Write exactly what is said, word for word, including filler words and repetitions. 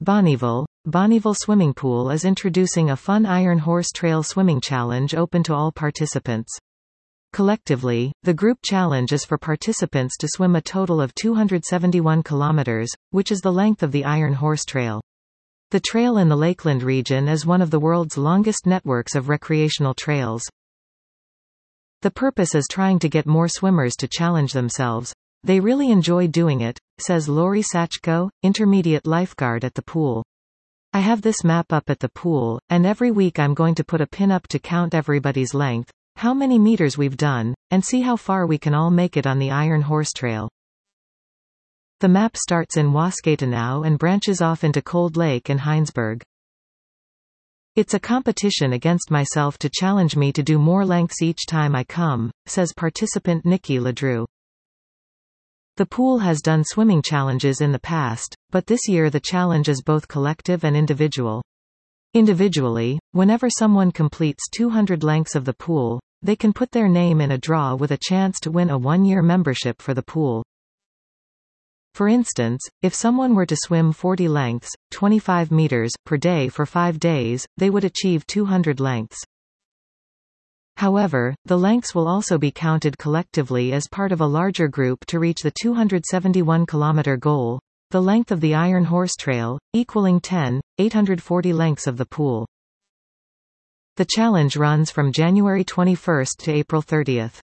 Bonnieville, Bonnieville Swimming Pool is introducing a fun Iron Horse Trail swimming challenge open to all participants. Collectively, the group challenge is for participants to swim a total of two hundred seventy-one kilometers, which is the length of the Iron Horse Trail. The trail in the Lakeland region is one of the world's longest networks of recreational trails. The purpose is trying to get more swimmers to challenge themselves. They really enjoy doing it, says Lori Sachko, intermediate lifeguard at the pool. I have this map up at the pool, and every week I'm going to put a pin up to count everybody's length, how many meters we've done, and see how far we can all make it on the Iron Horse Trail. The map starts in Wascatanow and branches off into Cold Lake and Heinsberg. It's a competition against myself to challenge me to do more lengths each time I come, says participant Nikki LeDrew. The pool has done swimming challenges in the past, but this year the challenge is both collective and individual. Individually, whenever someone completes two hundred lengths of the pool, they can put their name in a draw with a chance to win a one-year membership for the pool. For instance, if someone were to swim forty lengths, twenty-five meters, per day for five days, they would achieve two hundred lengths. However, the lengths will also be counted collectively as part of a larger group to reach the two hundred seventy-one kilometer goal, the length of the Iron Horse Trail, equaling ten thousand eight hundred forty lengths of the pool. The challenge runs from January twenty-first to April thirtieth.